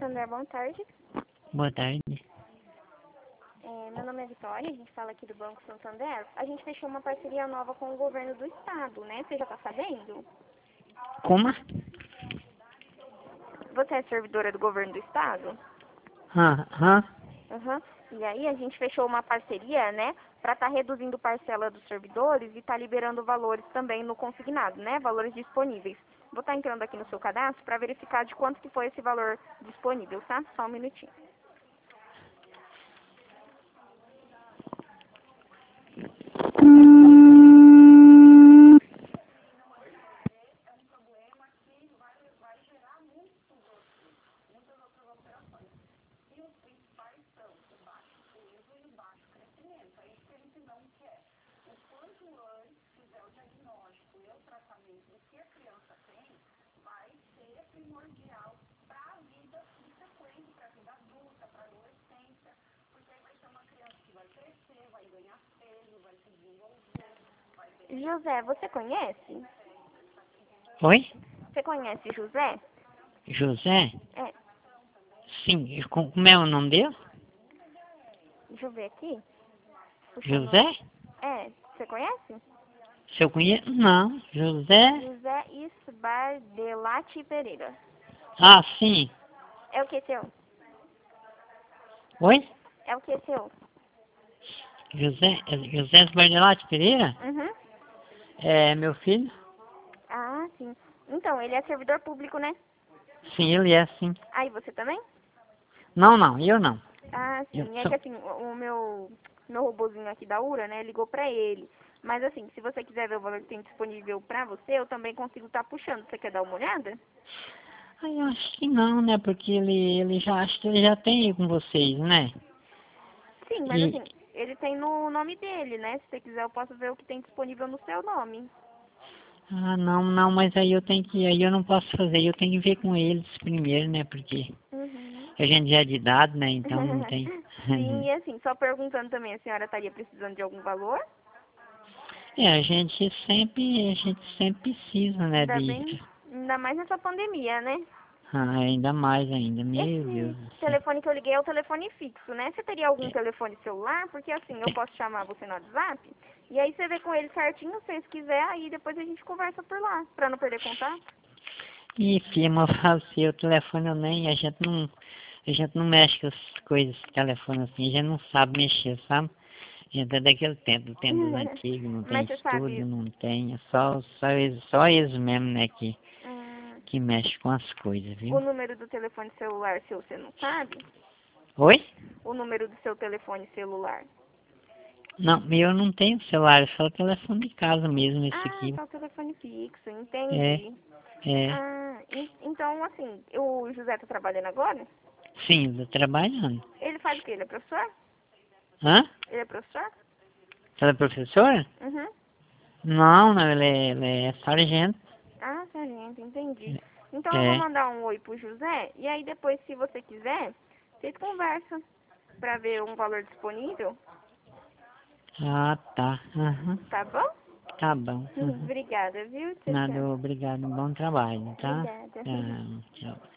Santander, boa tarde. Boa tarde. Meu nome é Vitória, a gente fala aqui do Banco Santander. A gente fechou uma parceria nova com o governo do estado, né? Você já tá sabendo? Como? Você é servidora do governo do estado? Aham. Uhum. E aí a gente fechou uma parceria, né? Pra estar reduzindo parcela dos servidores e tá liberando valores também no consignado, né? Valores disponíveis. Vou estar entrando aqui no seu cadastro para verificar de quanto que foi esse valor disponível, tá? Só um minutinho. José, você conhece? Oi? Você conhece José? José? É, Sim. Como é o nome dele? deixa eu ver aqui. Puxando. José? É, você conhece? Se eu conheço? Não. José? José Isbardelati Pereira. Ah, sim. É o que seu? Oi? É o que seu? José Bardelatti Pereira? Uhum. É meu filho? Ah, sim. Então, ele é servidor público, né? Sim, ele é, sim. Ah, e você também? Não, eu não. Ah, Eu sim. É que sou... assim, o meu robozinho aqui da URA, né, ligou pra ele. Mas assim, se você quiser ver o valor que tem disponível pra você, eu também consigo estar puxando. Você quer dar uma olhada? Ai, eu acho que não, né? Porque ele já, acho que ele já tem aí com vocês, né? Sim, mas E, assim, ele tem no nome dele, né? Se você quiser, eu posso ver o que tem disponível no seu nome. não, mas aí eu não posso fazer, eu tenho que ver com eles primeiro, né? Porque Uhum. a gente já é de idade, né? Então não tem. Sim, e assim, só perguntando também, a senhora estaria precisando de algum valor? É, a gente sempre precisa, né? Ainda bem, ainda mais nessa pandemia, né? Ainda mais ainda, meu Deus Esse do céu. telefone que eu liguei é o telefone fixo, né? Você teria algum É, telefone celular? Porque assim, eu tem. posso chamar você no WhatsApp, e aí você vê com ele certinho, se vocês quiser, aí depois a gente conversa por lá, pra não perder contato. E filho, eu falo assim, o telefone eu nem, a gente não mexe com as coisas, telefone assim, a gente não sabe mexer, sabe? A gente é daquele tempo, do tempo dos antigos, não tem Mas você estudo, sabe, não tem, é só eles mesmo, né, hum, que mexe com as coisas, o viu? número do telefone celular seu, você não sabe? Oi? O número do seu telefone celular. Não, eu não tenho celular, é só o telefone de casa mesmo, esse Ah, aqui. só o telefone fixo, É, entendi. é. Ah, então assim, o José tá trabalhando agora? Sim, eu tô trabalhando. Ele faz o quê? Ele é professor? Hã? Ele é professor? Ela é professora? Uhum. Não, ele é sargento. Ah, sargento, entendi. Então eu vou É. mandar um oi pro José e aí depois, se você quiser, vocês conversam pra ver um valor disponível, Ah, tá. Aham. tá bom? Tá bom. Aham. Obrigada, viu? Tchau, Nada, tchau. obrigado. Bom trabalho, tá? Obrigada. Tchau, tchau.